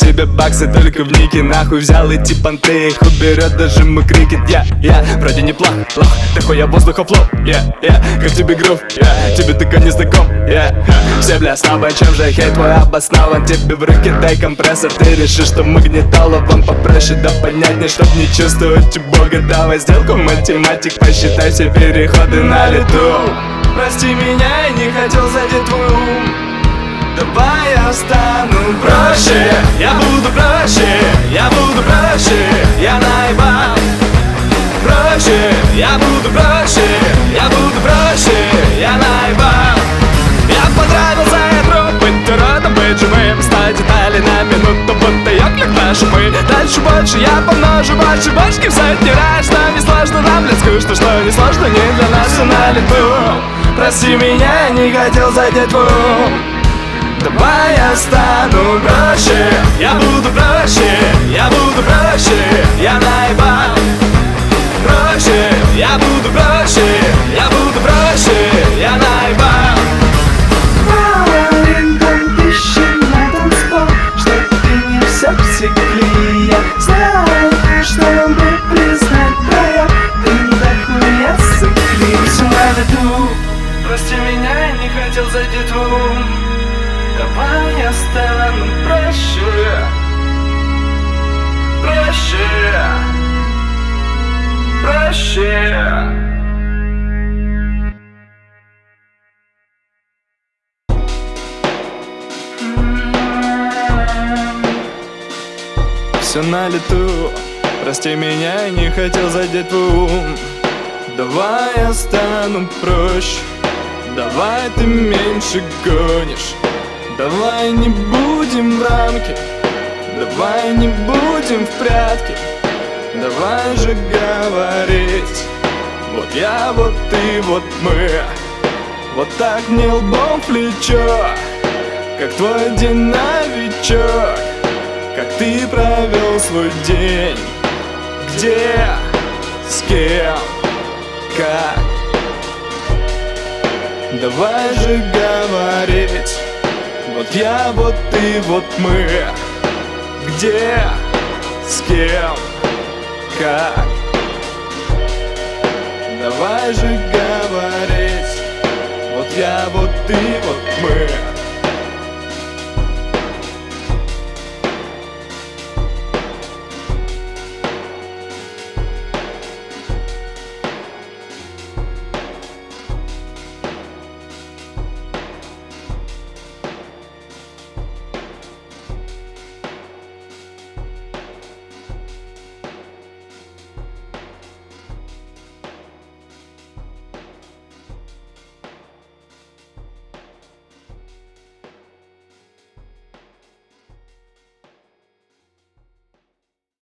тебе баксы только в нике. Нахуй взял эти понты, их уберет даже мой крикет. Я вроде неплох, да хуя воздуха флоу. Как тебе грув, тебе только не знаком. Все бля слабо, чем же хейт твой обоснован. Тебе в руки дай компрессор, ты решишь, что магнитола вам попроще. Да понятнее, чтоб не чувствовать бога. Давай сделку, математик, посчитай все переходы на лету. Прости меня, я не хотел задеть твой ум. Давай я стану проще, я буду проще, я буду проще, я наебал. Проще, я буду проще, я буду проще, я наебал. Я понравился, я труп, быть уродом, быть живым. 100 деталей на минуту, будто ёклик на шипы. Дальше больше я помножу, больше бочки в сотни раз. Что не сложно, нам блядь скучно, что не сложно, не для нас все на лету. Прости меня, я не хотел задеть твой ум. Давай я стану проще, я буду проще, я буду проще, я наебал. Проще, я буду проще, я буду проще, я наебал. Маленьком пищи на танцпол, что ты не все всекли. Я знаю, что нам бы признать проеб, ты дохуя сыкли. Все на виду. Прости меня, я не хотел задеть твой ум. Давай я стану проще, проще, проще. Все на лету, прости меня, я не хотел задеть твой ум. Давай я стану проще, давай ты меньше гонишь. Давай не будем в рамке, давай не будем в прятки. Давай же говорить, вот я, вот ты, вот мы. Вот так мне лбом в плечо, как твой день новичок. Как ты провел свой день, где, с кем, как. Давай же говорить, вот я, вот ты, вот мы. Где, с кем, как.